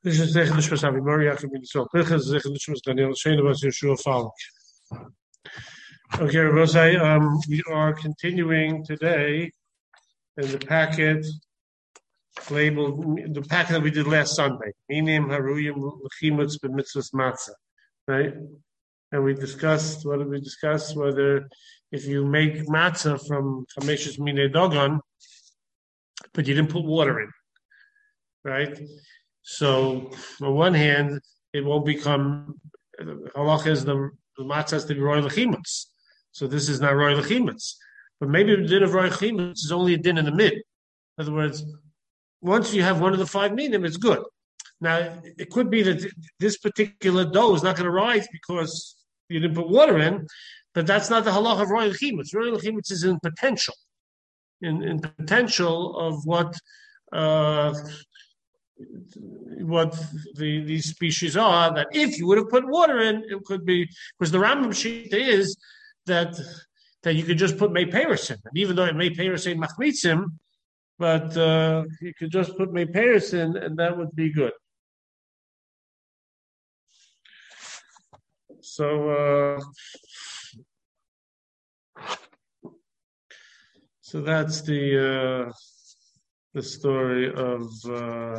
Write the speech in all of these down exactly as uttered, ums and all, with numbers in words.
This is Zech Nishmas Avi Moriach in Yisrael Pichas, Zech Nishmas Daniel Shena was Yeshua Falk. Okay, Rabosai, um, we are continuing today in the packet labeled, the packet that we did last Sunday, Minim Haruyim Lechimutz B'mitzvahs Matzah, right? And we discussed, what did we discuss? Whether if you make matzah from Chameshes Minei Dogon, but you didn't put water in, right? So, on one hand, it won't become, halach is the, the matzah has to be roy lechimutz. So this is not roy lechimutz. But maybe the din of roy lechimutz is only a din in the mid. In other words, once you have one of the five minim, it's good. Now, it could be that this particular dough is not going to rise because you didn't put water in, but that's not the halach of roy lechimutz. Roy lechimutz is in potential, in, in potential of what... Uh, what the these species are, that if you would have put water in, it could be, because the Rambam Shita is that that you could just put Mei Peres in, and even though it Mei Peres ain't Machmitzim, but uh, you could just put Mei Peres in, and that would be good. So, uh, so that's the uh, the story of. Uh,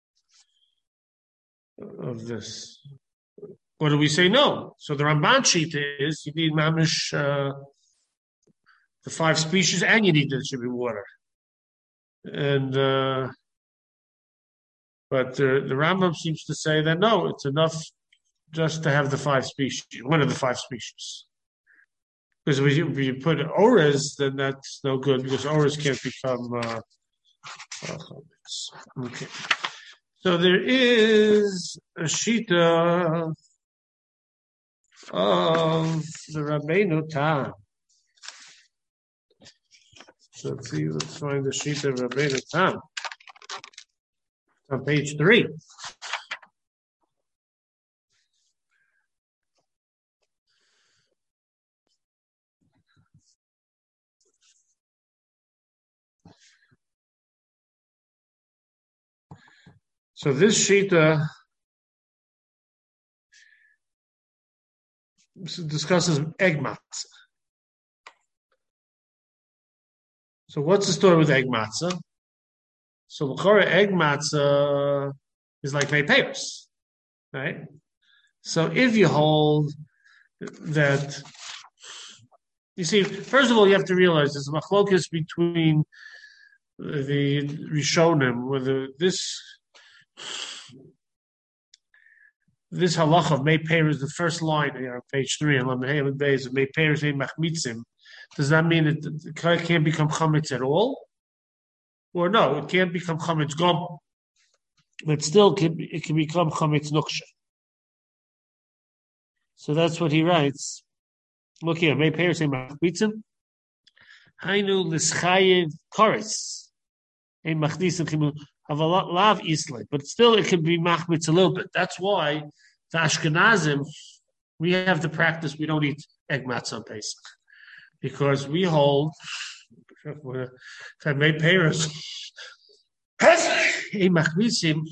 of this. What do we say? No. So the Ramban sheet is you need mamish uh, the five species, and you need there should be water. And uh, but uh, the Rambam seems to say that no, it's enough just to have the five species, one of the five species. Because if you, if you put oras, then that's no good because oras can't become. Uh, uh, okay. So there is a shita of the Rabbeinu Tam. So let's see, let's find the shita of Rabbeinu Tam on page three. So this shita discusses egg matzah. So what's the story with egg matzah? So l'chora egg matzah is like Mei Peres, right? So if you hold that, you see, first of all, you have to realize there's a machlokas between the Rishonim, whether this This halach of Mei Peres, the first line here on page three, and Lamehel Beis of Mei Peres ain't Machmitzim. Does that mean that it can't become chametz at all? Or no, it can't become chametz gom, but still can, it can become chametz nuksha. So that's what he writes. Look here, Mei Peres ain't Machmitzim. Hainu l'schayev koris ain't Machnisim chimu. Of a lav isle, but still it can be machmitz a little bit. That's why the Ashkenazim, we have the practice we don't eat egg matzah on Pesach because we hold if I made Paris a machmitzim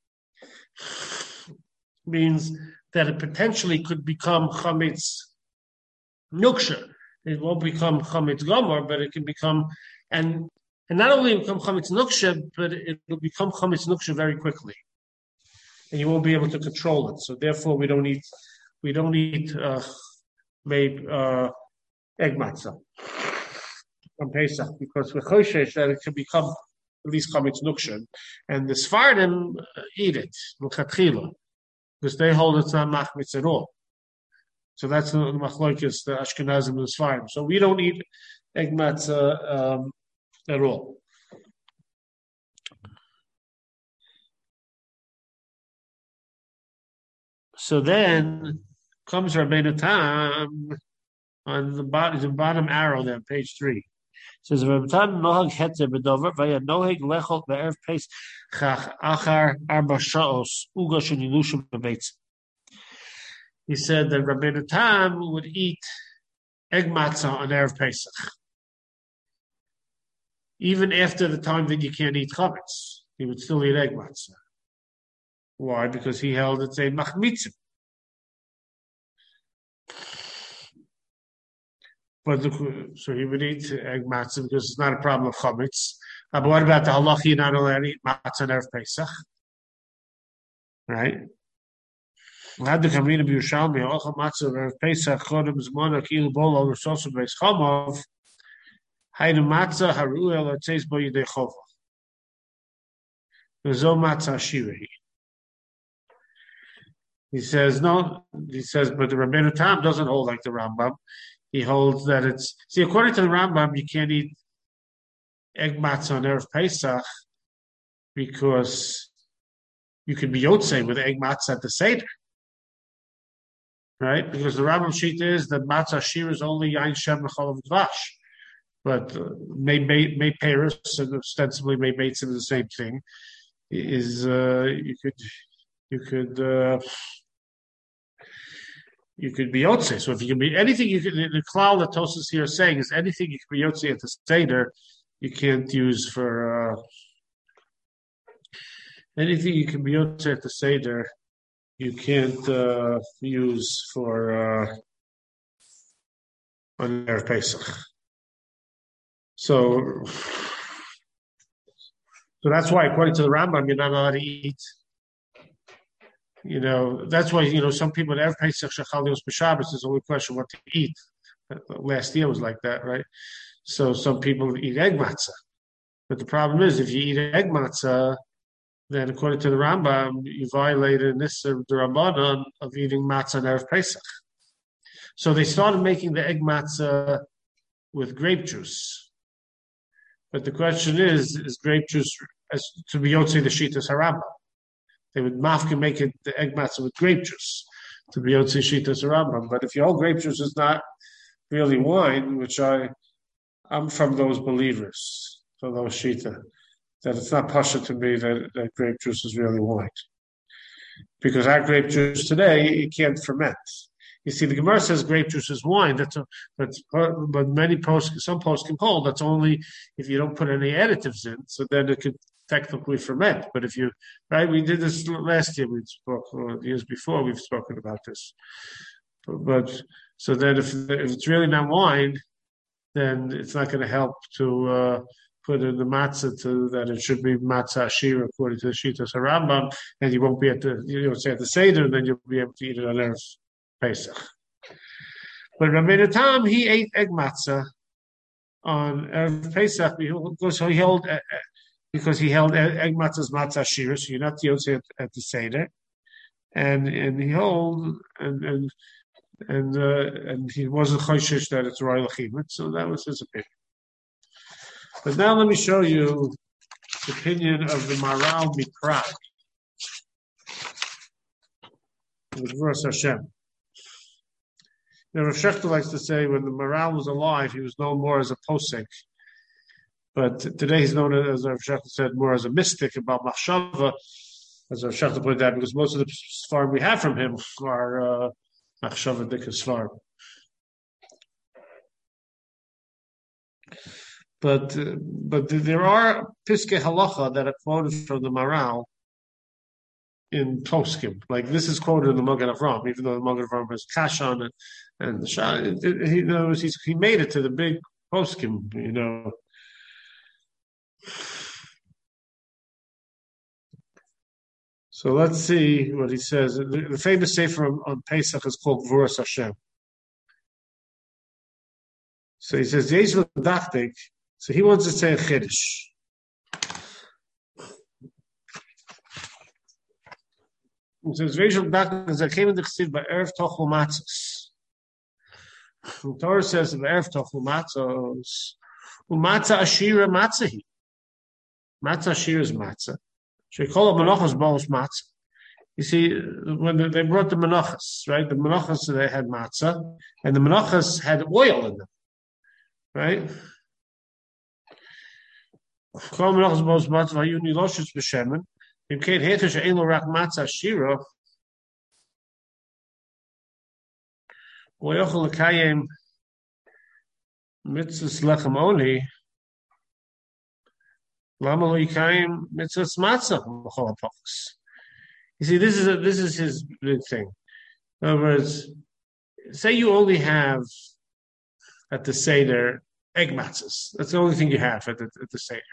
means that it potentially could become chametz nuksha. It won't become chametz gomer, but it can become and. And not only become chametz nuksha, but it will become chametz nuksha very quickly, and you won't be able to control it. So therefore, we don't eat we don't eat uh, made uh, egg matzah on Pesach because we're choshesh that it can become at least chametz nuksha, and the Sfardim eat it l'chatchila because they hold it's not machmitz at all. So that's the machlokes the Ashkenazim and the Sfardim. So we don't eat egg matzah. Um, At all. So then comes Rabbeinu Tam on the bottom, the bottom arrow there, page three. It says Rabbeinu Tam nohag heter bedover vaya nohag lechol be'erev Pesach achar arba sha'os uga shenilushim bebeitz. He said that Rabbeinu Tam would eat egg matzah on erev Pesach, even after the time that you can't eat chametz, he would still eat egg matzah. Why? Because he held it's a machmitzah. But the, so he would eat egg matzah because it's not a problem of chametz. Uh, but what about the halacha? You're not allowed to eat matzah on Erev Pesach, right? Had the kamina b'Yerushalmi halacha matzah Erev Pesach chodem zmona kilu bolo l'sosu beis chamov haynu matzah haruel atzeis bo yidei chova. V'zo matzah shirei. He says no. He says, but the Rabbeinu Tam doesn't hold like the Rambam. He holds that it's see according to the Rambam, you can't eat egg matzah on Erev Pesach because you could be yotzei with egg matzah at the Seder, right? Because the Rambam sheet is that matzah shir is only yain shem v'cholav dvash, but uh, may may may Paris and ostensibly may Beitzim is the same thing. Is uh, you could you could. Uh, You could be yotze. So if you can be anything, you can. The klal that Tosas here is saying is anything you can be yotze at the seder, you can't use for uh, anything you can be yotze at the seder, you can't uh, use for uh, on Erev Pesach. So, so that's why, according to the Rambam, you're not allowed to eat. You know, that's why, you know, some people at Erev Pesach Shechal Yos B'Shabbos is only question what to eat. Last year was like that, right? So some people eat egg matzah. But the problem is, if you eat egg matzah, then according to the Rambam, you violated this the Rabbanan of eating matzah on Erev Pesach. So they started making the egg matzah with grape juice. But the question is, is grape juice as to be yotze the shitas harambam? They would mafka make it the egg matzah with grape juice to be yotze shitas harambam. But if your whole grape juice is not really wine, which I, I'm from those believers, from those shita, that it's not pasha to me that, that grape juice is really wine. Because our grape juice today, it can't ferment. You see, the Gemara says grape juice is wine. That's a, but but many posts, some posts can hold that's only if you don't put any additives in. So then it could technically ferment. But if you right, we did this last year. We spoke or years before. We've spoken about this. But, but so then if if it's really not wine, then it's not going to help to uh, put in the matzah to that it should be matzah ashir according to the Shitas Harambam, and you won't be at the you know say at the Seder, and then you'll be able to eat it on Erev Pesach. But Rabbeinu Tam, he ate egg matzah on Erev Pesach because he held uh, because he held egg matzah's matzah ashir, so you're not yotze at, at the Seder, and and he held and and and uh, and he wasn't choishish that it's royal chimut, so that was his opinion. But now let me show you the opinion of the Maral Miprag, with verse Hashem. Now, Rav Shechter likes to say when the Maral was alive, he was known more as a posek. But today he's known as, Rav Shechter said, more as a mystic about Machshava, as Rav Shechter pointed out, because most of the Sfarim we have from him are uh, Machshava Dika Sfarim. But uh, but there are Piskei Halacha that are quoted from the Maral in Poskim. Like this is quoted in the Magen Avram, even though the Magen Avram has Kash on it, and the Shah, he knows he's, he made it to the big Poskim, you know. So let's see what he says. The, the famous sefer on, on Pesach is called Gvuras Hashem. So he says, Yesh L'Dachtik. So he wants to say a Chiddush. He says, Yesh L'Dachtik is I came in the Chsid by Erev Tochel Matzos. The Torah says of Erev Tochel Matzos, Umatzah Ashira Matzahi. Matzah Ashira is Matzah. She called it Menachos Baos Matzah. You see, when they brought the Menachos, right? The Menachos, they had Matzah, and the Menachos had oil in them, right? Call Menachos Baos Matzah, Vayuni Loshus B'Shemen. In Kate Hetish, Ein Lo Rak Matzah Shira. Oyochel L'Kayim Mitzvahs Lechem Oni. Lama Lo Yikayim Mitzvahs Matzah B'Chol HaPachos. You see, this is a, this is his big thing. In other words, say you only have at the Seder egg matzahs. That's the only thing you have at the, at the Seder.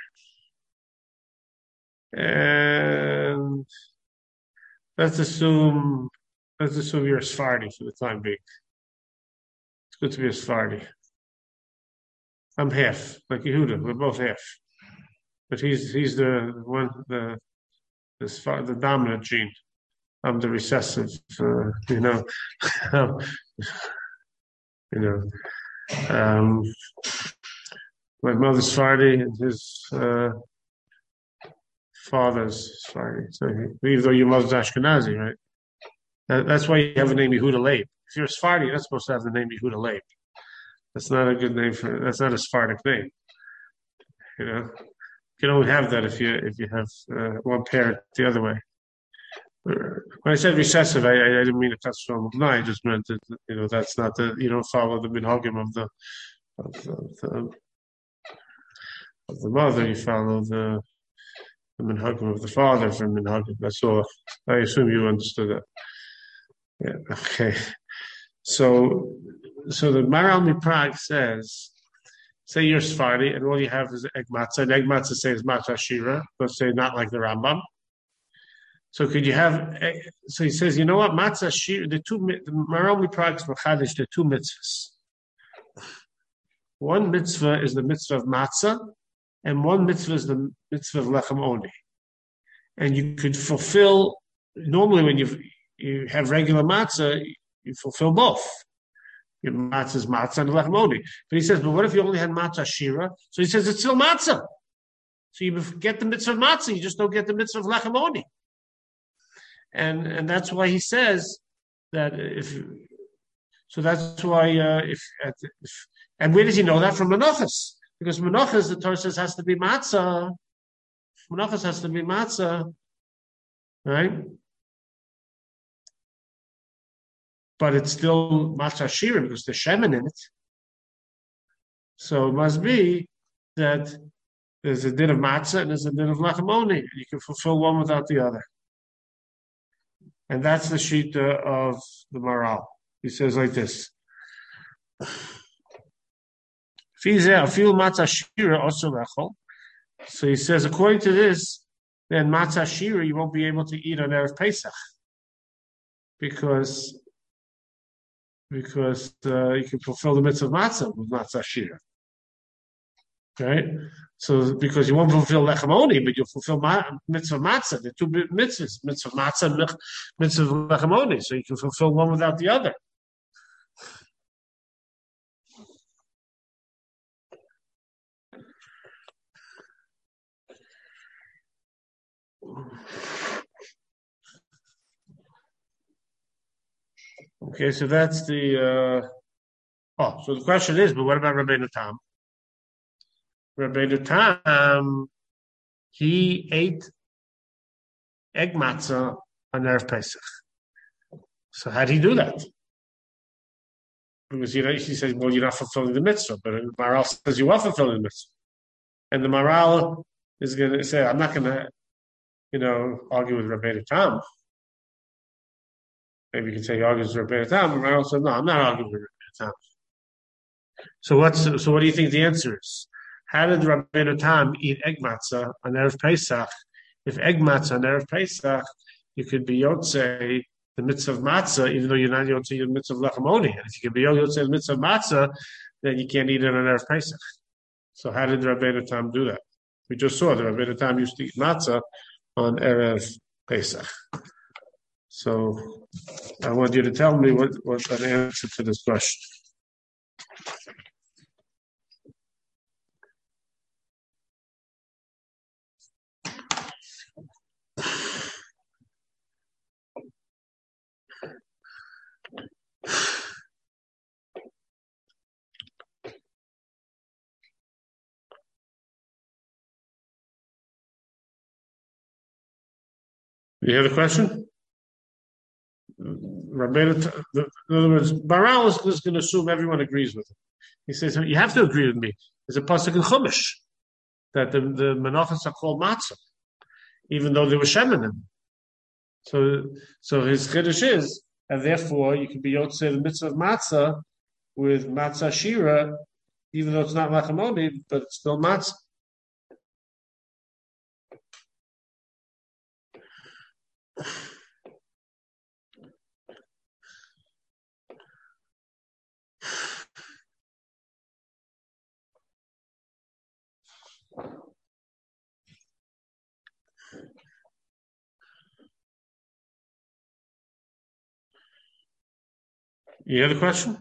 And let's assume let's assume you're a Sephardi for the time being. It's good to be a Sephardi. I'm half, like Yehuda. We're both half, but he's he's the one the the, the dominant gene. I'm the recessive. Uh, you know, you know. Um, my mother's Sephardi and his uh, father's Sephardi. So he, even though your mother's Ashkenazi, right? That, that's why you have the name Yehuda Leib. If you're a Sephardi, you're not supposed to have the name Yehuda Leib. That's not a good name for. That's not a Sephardic name. You know, you can only have that if you if you have uh, one parent the other way. When I said recessive, I, I, I didn't mean to touch on. No, I just meant that you know that's not the you don't follow the minhagim of the of the, of the of the mother. You follow the the minhagim of the father from minhagim. That's all. I assume you understood that. Yeah. Okay. So, so the Maral Miprag says, say you're Sephardi and all you have is egg matzah, and egg matzah says matzah shira, let's say not like the Rambam. So could you have, so he says, you know what, matzah shira, the two, the Maral Miprag's machadish, the two mitzvahs. One mitzvah is the mitzvah of matzah, and one mitzvah is the mitzvah of lechem oni. And you could fulfill, normally when you you have regular matzah, you fulfill both. Your matzah is matzah and lechem oni. But he says, but what if you only had matzah shira? So he says, it's still matzah. So you get the mitzvah of matzah, you just don't get the mitzvah of lechem oni. And and that's why he says that if, so that's why, uh, if, if, and where does he know that? From Menachos. Because Menachos, the Torah says, has to be matzah. Menachos has to be matzah. Right? But it's still matzah shira because there's shemen in it. So it must be that there's a din of matzah and there's a din of lechem oni. You can fulfill one without the other. And that's the shita of the Maral. He says like this. So he says, according to this, then matzah shira you won't be able to eat on Erev Pesach. Because because uh, you can fulfill the mitzvah of matzah with matzah shira. Right? So, because you won't fulfill lechem oni, but you'll fulfill ma- mitzvah matzah. The two mitzvahs, mitzvah matzah and mitzvah lechem oni. So you can fulfill one without the other. Okay, so that's the. Uh, oh, so the question is, but what about Rabbeinu Tam? Rabbeinu Tam, he ate egg matzah on Erev Pesach. So how did he do that? Because you know, he says, well, you're not fulfilling the mitzvah, but the Maral says you are fulfilling the mitzvah. And the Maral is going to say, I'm not going to, you know, argue with Rabbeinu Tam. Maybe you can say he argues with Rabbeinu Tam, but Maral says, no, I'm not arguing with Rabbeinu Tam. So what's so what do you think the answer is? How did Rabbeinu Tam eat egg matzah on Erev Pesach? If egg matzah on Erev Pesach, you could be yotzei the mitzvah of matzah, even though you're not yotzei the mitzvah of lechem oni. And if you can be yotzei the mitzvah of matzah, then you can't eat it on Erev Pesach. So how did Rabbeinu Tam do that? We just saw that Rabbeinu Tam used to eat matzah on Erev Pesach. So I want you to tell me what, what an answer to this question. You hear the question? Rabbeinu, in other words, Maral is, is going to assume everyone agrees with him. He says, you have to agree with me. There's a pasuk in Chumash that the, the menachos are called matzah, even though there was shemen in them. So, so his chiddush is, and therefore you can be yotzei the mitzvah of matzah with matzah shira, even though it's not lachamoni, but it's still matzah. You hear the question?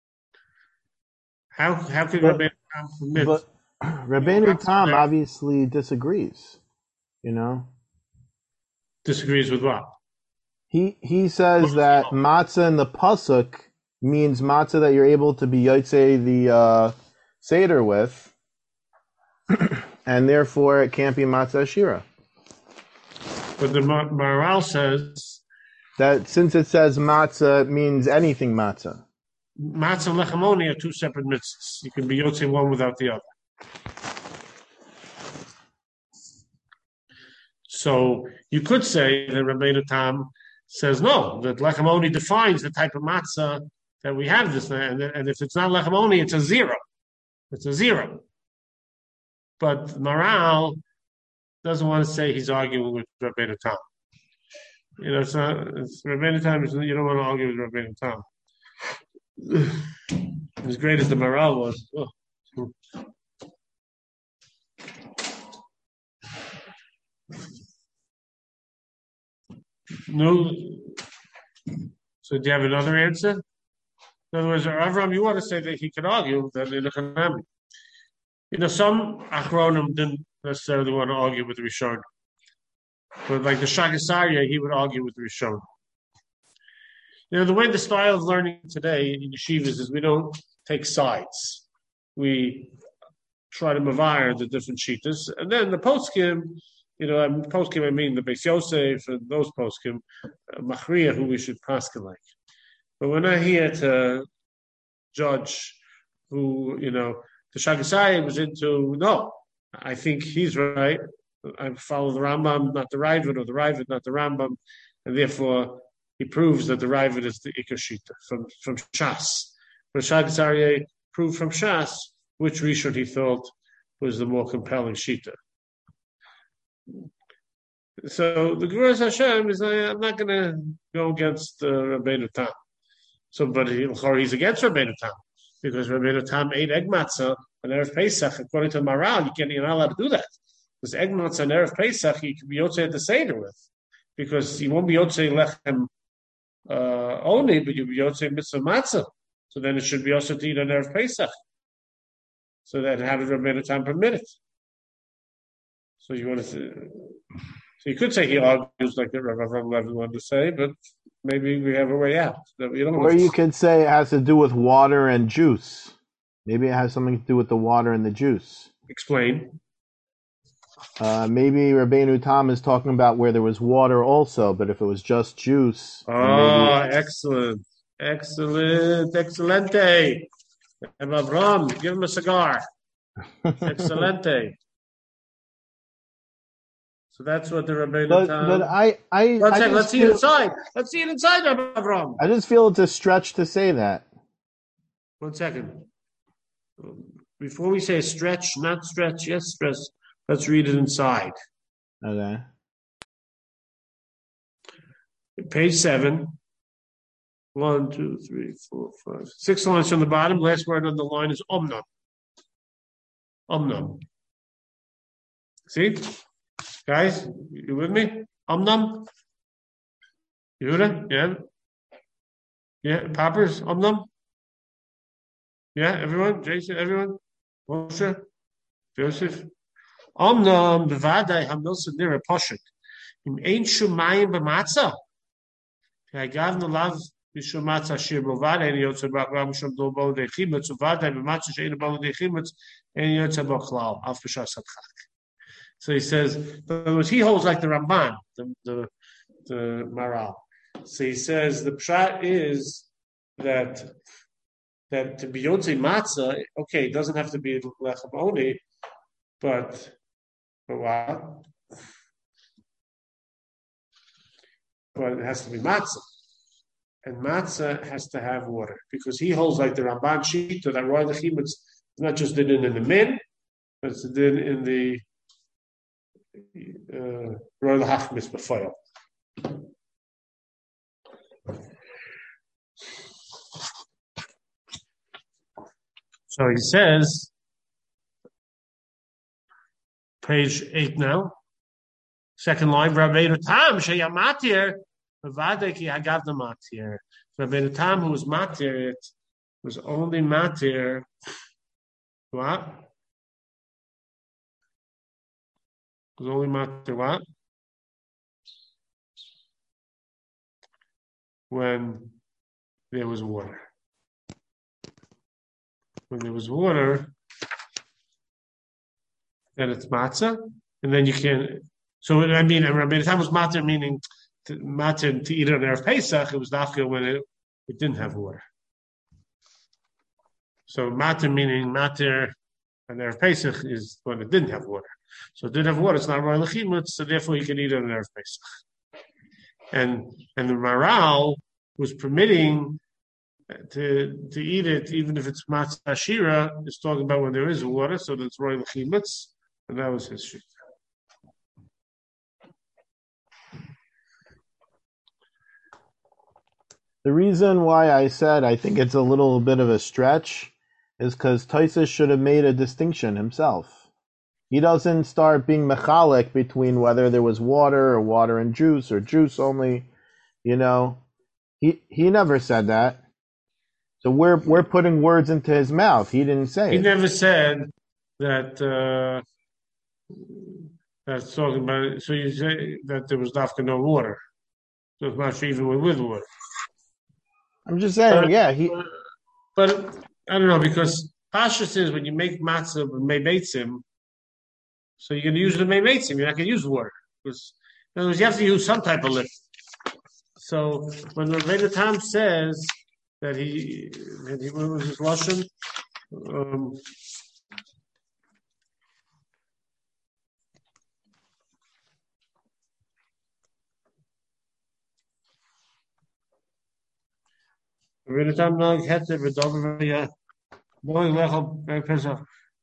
How how could But, Rabbeinu Tam permit? but Rabbeinu Tam obviously disagrees. You know, disagrees with what? he he says that matzah in the pasuk means matzah that you're able to be yotzei the uh, seder with, and therefore it can't be matzah shira. But the Maharal says that since it says matzah, it means anything matzah. Matzah and lechamoni are two separate mitzvahs. You can be yotzei one without the other. So you could say that Rabbeinu Tam says no, that lechamoni defines the type of matzah that we have this, and, and if it's not lechamoni, it's a zero. It's a zero. But Maharal doesn't want to say he's arguing with Rabbeinu Tam. You know, it's not. It's Rabbeinu Tam. You don't want to argue with Rabbeinu Tam. As great as the Maharal was. Oh. No. So do you have another answer? In other words, Avram, you want to say that he could argue that in the Chanami. You know, some Achronim didn't necessarily want to argue with the Rishon. But like the Shagasarya, he would argue with the Rishon. You know, the way the style of learning today in yeshivas is we don't take sides. We try to mavire the different shitas. And then the poskim, you know, and poskim, I mean the Beis Yosef and those poskim, uh, Machriya, who we should paskin like. But we're not here to judge who, you know, the Shagasai was into, no, I think he's right. I follow the Rambam, not the Ravid, or the Ravid, not the Rambam. And therefore, he proves that the Ravid is the Ikar Shita from, from Shas. But Shagasai proved from Shas which Rishon he thought was the more compelling Shita. So the Gevuras Hashem is, I'm not going to go against uh, Rabbeinu Tam. So, but he, he's against Rabbeinu Tam because Rabbeinu Tam ate egg matzah on Erev Pesach. According to Maharal, you can't, you're not allowed to do that. Because egg matzah on Erev Pesach, you can be yotzei at the Seder with. Because you won't be yotzei lechem uh, only, but you'll be yotzei mitzvah matzah. So then it should be also to eat on Erev Pesach. So that how did Rabbeinu Tam permit it? So you want to say, so you could say he argues like the Rabbi Avram Levin wanted to say, but maybe we have a way out. That we don't or you could say it has to do with water and juice. Maybe it has something to do with the water and the juice. Explain. Uh, maybe Rabbeinu Tam is talking about where there was water also, but if it was just juice. Oh, maybe... excellent. Excellent. Excelente. Avram, give him a cigar. Excelente. So that's what the Rabbeinu but, Tam... But I... I, One I second, let's see feel, it inside. Let's see it inside, Avram. I just feel it's a stretch to say that. One second. Before we say stretch, not stretch, yes, stretch, let's read it inside. Okay. Page seven. One, two, three, four, five. Six lines from the bottom. Last word on the line is omnam. Omnam. See? Guys, you with me? Omnam? Yehuda? Yeah? Yeah, Poppers? Omnam? Yeah, everyone? Jason, everyone? Moshe? Joseph? Omnam bevadai hamilsa nira poshik. Im ein shumayim b'matzah. Ha'gav nolav b'shum matzah shir b'vad ein yotze b'ram shum do b'ol dechimitz uvadai b'matzah she'en b'ol dechimitz ein yotze b'chlal af b'shas hadchak. So he says, in other words, he holds like the Ramban, the, the, the Maharal. So he says the pshat is that that to be yotzei matzah, okay, it doesn't have to be lechem only, but but what? but it has to be matzah. And matzah has to have water because he holds like the Ramban Shita that Roy Lechim, it's not just did in the min, but it's did in the uh, Roy Lechachmis b'foil. So he says, page eight now, second line, Rabbeinu Tam sheyamatir. Rabbeinu Tam, who was matir, it was only matir. What? It was only matir what? When there was water. When there was water, then it's matzah, and then you can. So I mean, Rabbeinu Tam was matir, meaning. Matir to eat on Erev Pesach, it was dafka when it, it didn't have water. So matir meaning matir on Erev Pesach is when it didn't have water. So it didn't have water, it's not roy lechimut, so therefore you can eat it on Erev Pesach. And and the Maral was permitting to to eat it even if it's matzah ashira, is talking about when there is water, so that's roy lechimut, and that was his shit. The reason why I said I think it's a little bit of a stretch is because Tosfos should have made a distinction himself. He doesn't start being mechalik between whether there was water or water and juice or juice only. You know, he he never said that. So we're we're putting words into his mouth. He didn't say. He it. never said that. Uh, that's talking about. So you say that there was dafka no water. So it's not even with water. I'm just saying, but, yeah. He, but I don't know because Pasha says when you make matzah with meibeitzim, so you're going to use the meibeitzim. You're not going to use water because in other words, you have to use some type of lift. So when the Rabbeinu Tam says that he, that he what was his lashon? Um, Rabbeinu Tam nog heter v'dover v'ya noig lechel b'pesach.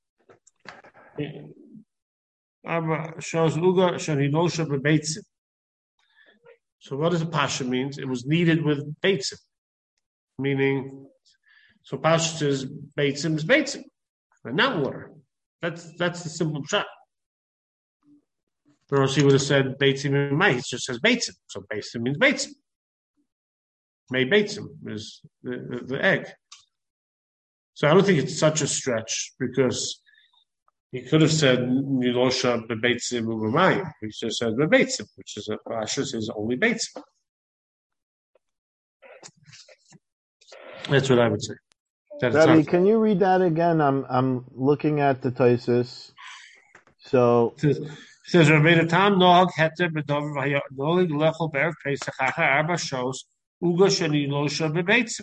Abba shows uga shani nosha b'beitzim. So what does a pasha means? It was kneaded with beitzim, meaning so pasha says beitzim is beitzim, and not water. That's that's the simple shot. Or else he would have said beitzim in mai. It just says beitzim, so beitzim means beitzim. May beitzim is the, the, the egg. So I don't think it's such a stretch because he could have said Nilosha bebeitzim u'b'mayim. He just said bebeitzim, which is a Rashi says only beitzim. That's what I would say. Rabbi, can you read that again? I'm I'm looking at the Tosfos. So it says Rabbeinu Tam nog heter b'dover v'haya nolig lechol be'erev Pesach achar arba shos uga shenilosha bebeitzim.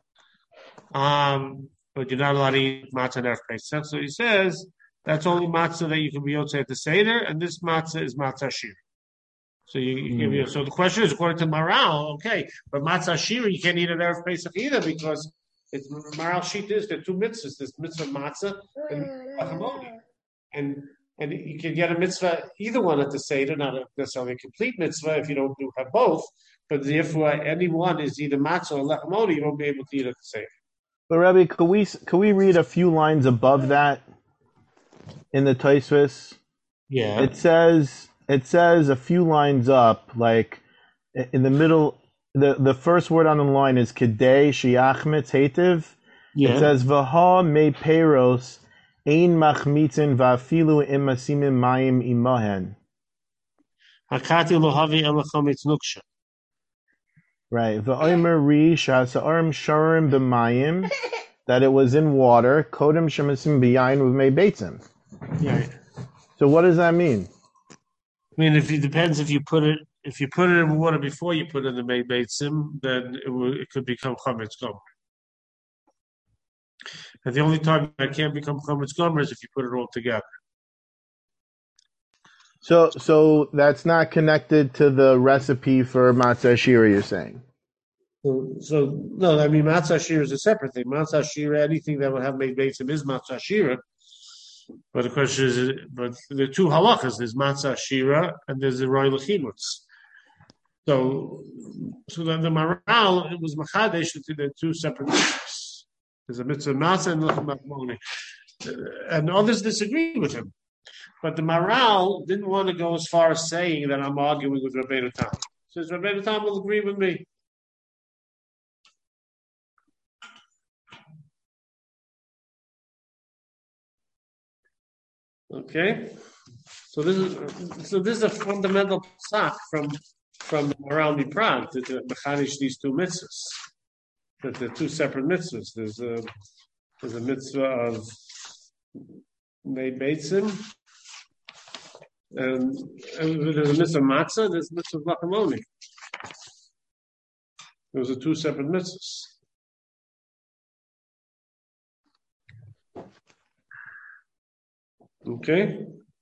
Um, but you're not allowed to eat matzah erev Pesach. So he says that's only matzah that you can be yotzei at the Seder, and this matzah is matzah shir. So you, you give you. So the question is, according to Maral, okay, but matzah shir you can't eat at erev Pesach either because it's Maral sheet is there are two mitzvahs. There's mitzvah matzah and achamoni, and and you can get a mitzvah either one at the Seder, not necessarily a complete mitzvah if you don't do have both. But therefore, any one is either matzah or lechamoni. You won't be able to eat at the Seder. But Rabbi, could we could we read a few lines above that in the Tosfos? Yeah. It says it says a few lines up, like in the middle. The the first word on the line is kedei shiachmitz hetiv. Yeah. It says v'ha me peros ein machmitzin va'afilu im masimim mayim imahen. Hakati lohavi elachomitz nuksha. Right. V'omer ri shasa'arim sharim b'mayim, that it was in water. Kodem shemasim b'yayin with me beitzim. Yeah. So what does that mean? I mean, if it depends if you put it if you put it in water before you put it in the mei beitzim, then it will, it could become chametz gomer. And the only time that can't become chametz gomer is if you put it all together. So, so that's not connected to the recipe for matzah shira, you're saying? So, so no, I mean matzah shira is a separate thing. Matzah shira, anything that would have made basim is matzah shira. But the question is, but there are two halachas. There's matzah shira and there's the royal chimutz. So, so then the Maral, it was machadesh to the two separate mitzvahs. There's a mitzvah matzah and lechem machmoni, and others disagree with him. But the Maral didn't want to go as far as saying that I'm arguing with Rabbeinu Tam. He says Rabbeinu Tam will agree with me. Okay, so this is so this is a fundamental psak from from the Maral Miprag to the mechanish these two mitzvahs. That they're two separate mitzvahs. There's a there's a mitzvah of Mei Beitzim, and, and there's a mitzvah matzah. There's a mitzvah guacamole. Those are two separate mitzvahs. Okay.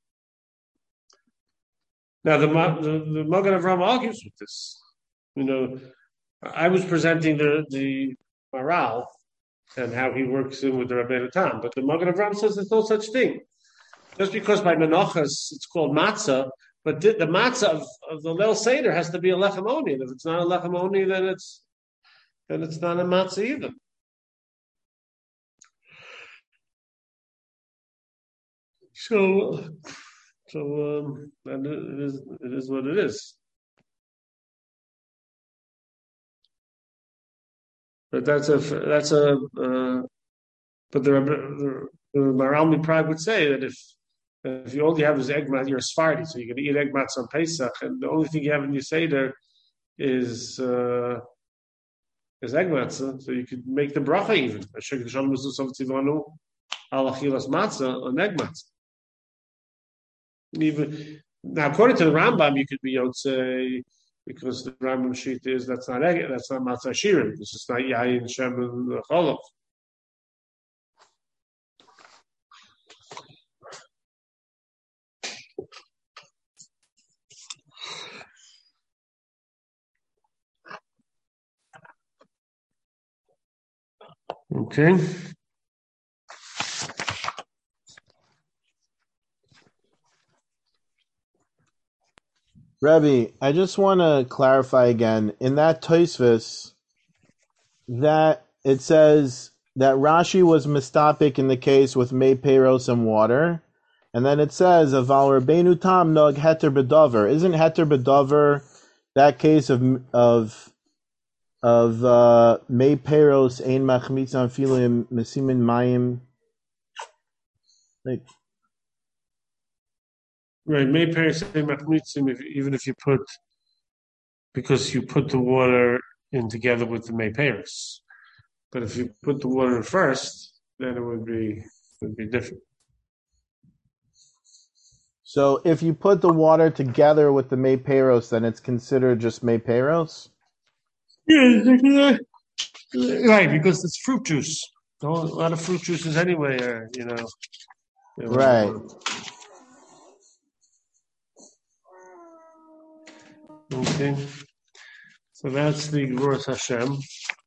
Now the the, the Magen Avraham argues with this. You know, I was presenting the the Maral and how he works in with the Rabbeinu Tam, but the Magen Avraham says there's no such thing. Just because by Menachas it's called matzah, but the, the matzah of, of the Leil Seder has to be a lechem oni. And if it's not a lechem oni, then it's then it's not a matzah either. So, so um, and it is it is what it is. But that's a that's a uh, but the the, the Maral Miprag would say that if if you only have this egg mat, you're a Sephardi, so you can eat egg mats on Pesach, and the only thing you have in your Seder is uh, is egg matzah, so you could make the bracha even. Matzah on egg matzah. Even now, according to the Rambam, you could be Yotzei because the Rambam sheet is that's not egg, that's not matzah shirim. This is not yayin shem and cholov. Okay. Rebbe, I just want to clarify again. In that Tosfos, that it says that Rashi was mistapik in the case with mei peros and water, and then it says aval Rabbeinu Tam nog heter bedover. Isn't heter bedover that case of of of uh, mei peros ein machmitzan filim mesimin mayim? Like, right, mei peros ein machmitzim. Even if you put because you put the water in together with the mei peros. But if you put the water in first, then it would be would be different. So if you put the water together with the mei peros, then it's considered just mei peros? Yeah, right, because it's fruit juice. A lot of fruit juices anyway are, you know. Right. Okay. So that's the Gvuras Hashem.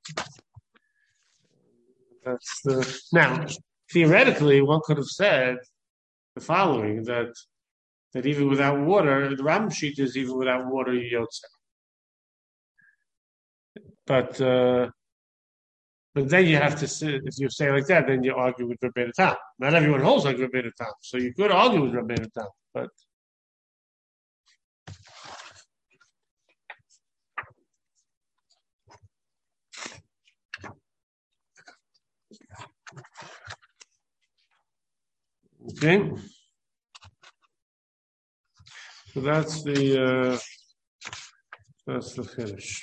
That's the now. Theoretically, one could have said the following: that that even without water, the Rambam sheet is even without water yotze. But uh, but then you have to say, if you say like that, then you argue with Rabbeinu Tam. Not everyone holds like Rabbeinu Tam, so you could argue with Rabbeinu Tam, but. Okay, so that's the uh, that's the finish.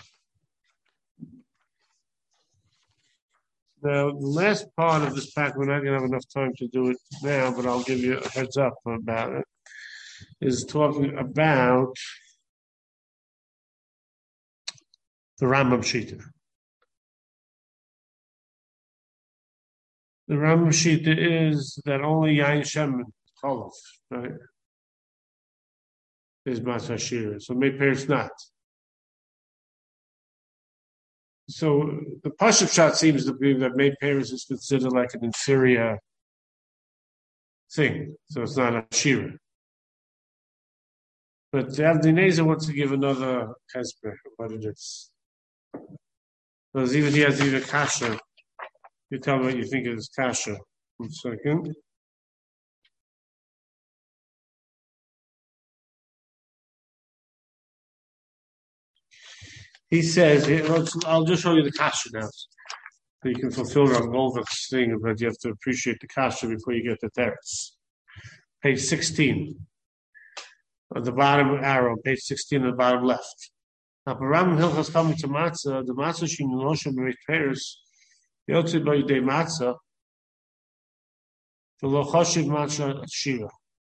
Now, the last part of this pack, we're not going to have enough time to do it now, but I'll give you a heads up about it, is talking about the Rambam Shita. The Rambam Shita is that only Yain Shem Cholov, right? is matzah shira. So May Paris not. So the Pashup shot seems to be that May Paris is considered like an inferior thing. So it's not a shira. But the Avdineza wants to give another hesper, what it is. Because even he has even kasha. You tell me what you think it is kasha. One second. He says, I'll just show you the kasha now. So you can fulfill Rav Goldberg's thing, but you have to appreciate the kasha before you get the teretz. Page sixteen. At the bottom arrow, page sixteen at the bottom left. Now, Param Hilchas coming to matzah, the matzah she nosha b'reit peres, yotzi by day matzah, the lo choshev matzah shira.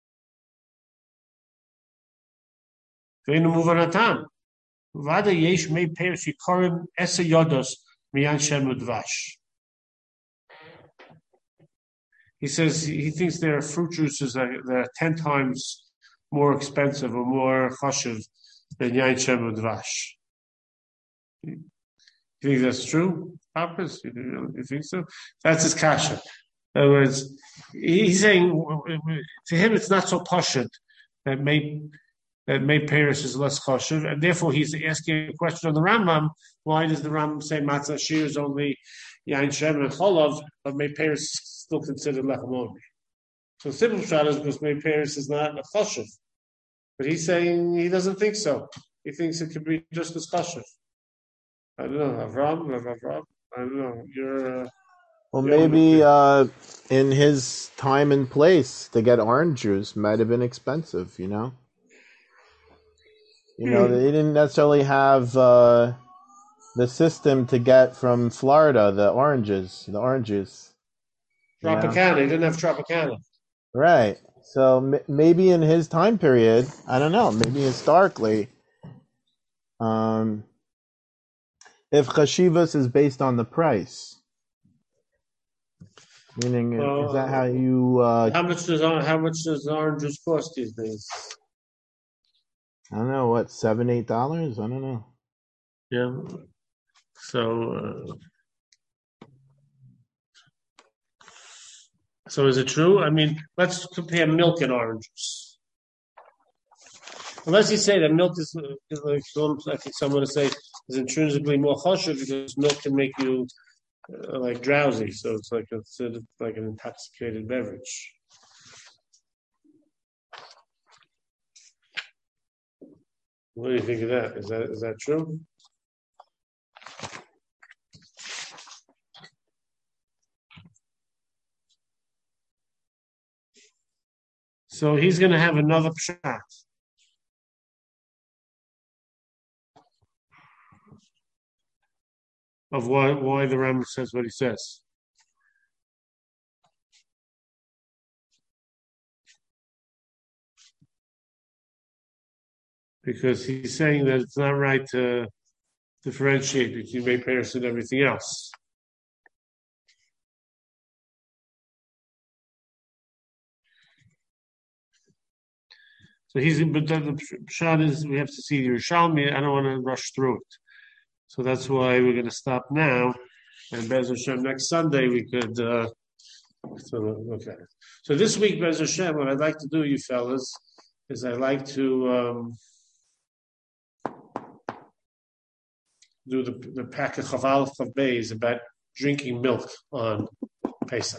Ve'inu muvan atam. Vada yesh mei peres yikorim esa yodos miyan shem udvash. He says he thinks there are fruit juices that, that are ten times more expensive or more choshev than yain shem udvash. You think that's true, Papas? You, you think so? That's his kasha. In other words, he's saying to him it's not so pashut that may that May Paris is less choshev, and therefore he's asking a question on the Rambam. Why does the Rambam say matzah shir is only yain shem and cholov, but May Paris is still considered lechem only? So simple shot is because May Paris is not a choshev, but he's saying he doesn't think so. He thinks it could be just as choshev. I don't know, Avram, Avram. I don't know. You're. Uh, well, you're maybe uh, in his time and place to get orange juice might have been expensive. You know. You know, they didn't necessarily have uh, the system to get from Florida the oranges, the orange juice. Tropicana. He didn't have Tropicana. Right. So m- maybe in his time period, I don't know, maybe historically, um, if chashivas is based on the price, meaning uh, is that how you... Uh, how much does how much does orange juice cost these days? I don't know, what, seven, eight dollars? I don't know. Yeah. So, uh, so is it true? I mean, let's compare milk and oranges. Unless you say that milk is, is like, I think someone would say, is intrinsically more choshev because milk can make you uh, like drowsy. So it's like a, it's like an intoxicated beverage. What do you think of that? Is that is that true? So he's going to have another pshat of why why the Rambam says what he says. Because he's saying that it's not right to differentiate between May Paris and everything else. So he's, but the shot is we have to see the Yerushalmi. I don't want to rush through it, so that's why we're going to stop now. And Bez Hashem, next Sunday we could. Uh, so okay. So this week, Bez Hashem, what I'd like to do, you fellas, is I'd like to. Um, do the the packet of Alpha Bays about drinking milk on Pesach.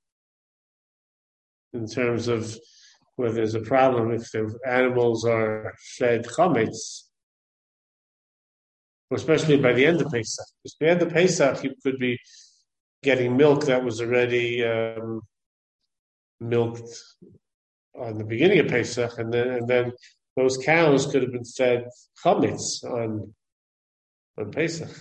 In terms of where there's a problem if the animals are fed chametz, especially by the end of Pesach. Because by the end of Pesach, you could be getting milk that was already um, milked on the beginning of Pesach, and then and then those cows could have been fed chametz on. on Pesach.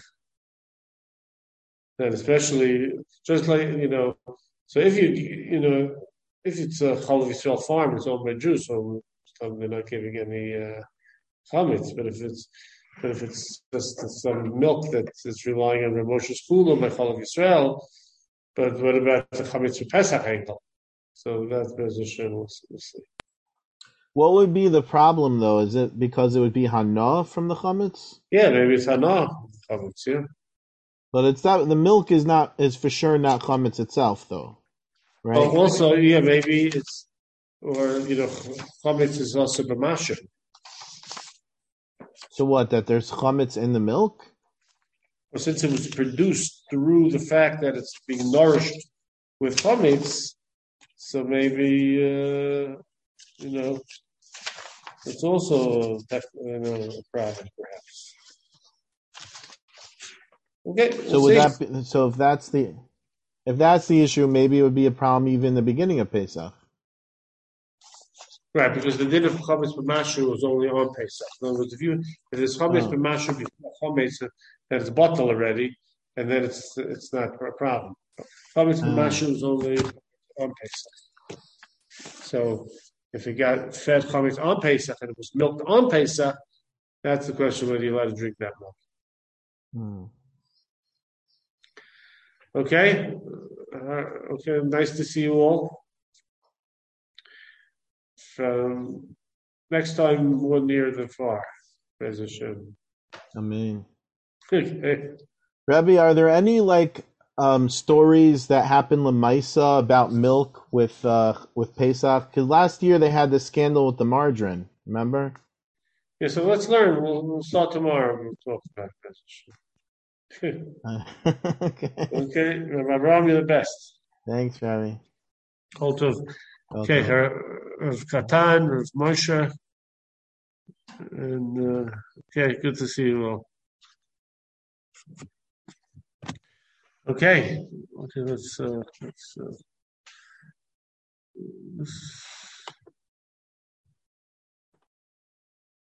And especially, just like, you know, so if you, you know, if it's a Chalav Yisrael farm, it's owned by Jews, so they're not giving any uh, chametz, but if it's, but if it's just some milk that is relying on Rav Moshe's Chula by Chalav Yisrael, but what about the chametz for Pesach angle? So that's Bez Hashem, we'll see. What would be the problem though? Is it because it would be hana from the chametz? Yeah, maybe it's hana chametz. Yeah, but it's not. The milk is not is for sure not chametz itself though, right? Well, also, yeah, maybe it's or you know, chametz is also b'masha. So what? That there's chametz in the milk? Well, since it was produced through the fact that it's being nourished with chametz, so maybe uh, you know it's also a, you know, a problem, perhaps. Okay. So we'll would see. that be, so if that's the if that's the issue, maybe it would be a problem even in the beginning of Pesach. Right, because the din of chametz b'mashu was only on Pesach. In other words, if you if there's chametz Oh. b'mashu before chametz, that it's bottled already, and then it's it's not a problem. Chametz b'mashu is only on Pesach. So if it got fed chametz on Pesach and it was milked on Pesach, that's the question whether you're allowed to drink that milk. Hmm. Okay, uh, okay, nice to see you all. From next time, more near than far. As it should. I mean, Okay. Rebbe, are there any like um, stories that happened Lamaisa about milk with uh, with Pesach? Because last year they had the scandal with the margarine. Remember? Yeah, so let's learn. We'll, we'll start tomorrow. We'll talk about this. okay. Okay, Rabbi Abraham, you're the best. Thanks, Rebbe. Hold of. Okay, Rav Katan, Rav Moshe, and uh, okay, good to see you all. Okay, okay, let's uh, let's. Uh, let's